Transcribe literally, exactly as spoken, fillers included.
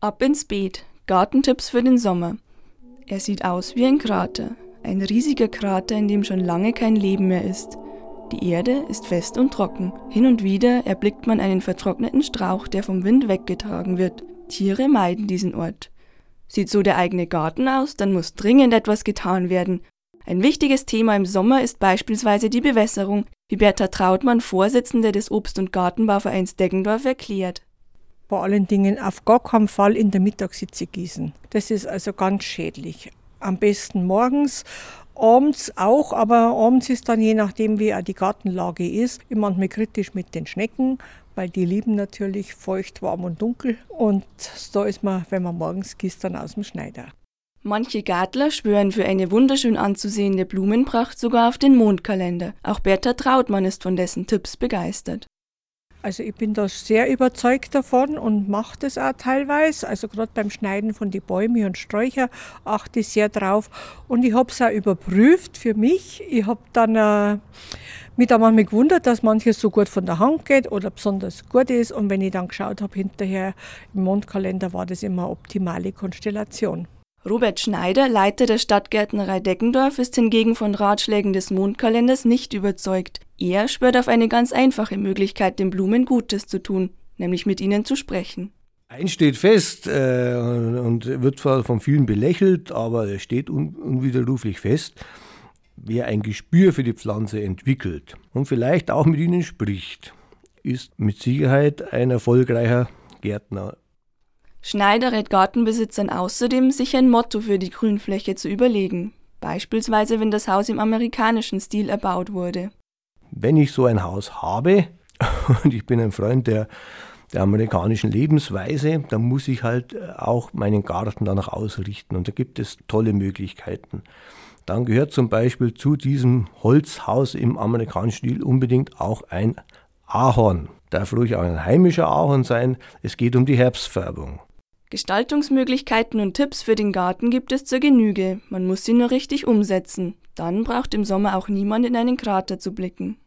Ab ins Beet. Gartentipps für den Sommer. Er sieht aus wie ein Krater. Ein riesiger Krater, in dem schon lange kein Leben mehr ist. Die Erde ist fest und trocken. Hin und wieder erblickt man einen vertrockneten Strauch, der vom Wind weggetragen wird. Tiere meiden diesen Ort. Sieht so der eigene Garten aus, dann muss dringend etwas getan werden. Ein wichtiges Thema im Sommer ist beispielsweise die Bewässerung, wie Bertha Trautmann, Vorsitzende des Obst- und Gartenbauvereins Deggendorf, erklärt. Vor allen Dingen auf gar keinen Fall in der Mittagshitze gießen. Das ist also ganz schädlich. Am besten morgens, abends auch, aber abends ist dann, je nachdem wie auch die Gartenlage ist, immer manchmal kritisch mit den Schnecken, weil die lieben natürlich feucht, warm und dunkel. Und da ist man, wenn man morgens gießt, dann aus dem Schneider. Manche Gärtler schwören für eine wunderschön anzusehende Blumenpracht sogar auf den Mondkalender. Auch Bertha Trautmann ist von dessen Tipps begeistert. Also ich bin da sehr überzeugt davon und mache das auch teilweise. Also gerade beim Schneiden von den Bäumen und Sträuchern achte ich sehr drauf. Und ich habe es auch überprüft für mich. Ich habe dann äh, mich da manchmal gewundert, dass manches so gut von der Hand geht oder besonders gut ist. Und wenn ich dann geschaut habe hinterher im Mondkalender, war das immer eine optimale Konstellation. Robert Schneider, Leiter der Stadtgärtnerei Deggendorf, ist hingegen von Ratschlägen des Mondkalenders nicht überzeugt. Er schwört auf eine ganz einfache Möglichkeit, den Blumen Gutes zu tun, nämlich mit ihnen zu sprechen. Eins steht fest äh, und wird zwar von vielen belächelt, aber es steht un- unwiderruflich fest, wer ein Gespür für die Pflanze entwickelt und vielleicht auch mit ihnen spricht, ist mit Sicherheit ein erfolgreicher Gärtner. Schneider rät Gartenbesitzern außerdem, sich ein Motto für die Grünfläche zu überlegen. Beispielsweise, wenn das Haus im amerikanischen Stil erbaut wurde. Wenn ich so ein Haus habe, und ich bin ein Freund der, der amerikanischen Lebensweise, dann muss ich halt auch meinen Garten danach ausrichten. Und da gibt es tolle Möglichkeiten. Dann gehört zum Beispiel zu diesem Holzhaus im amerikanischen Stil unbedingt auch ein Ahorn. Darf ruhig auch ein heimischer Ahorn sein. Es geht um die Herbstfärbung. Gestaltungsmöglichkeiten und Tipps für den Garten gibt es zur Genüge. Man muss sie nur richtig umsetzen. Dann braucht im Sommer auch niemand in einen Krater zu blicken.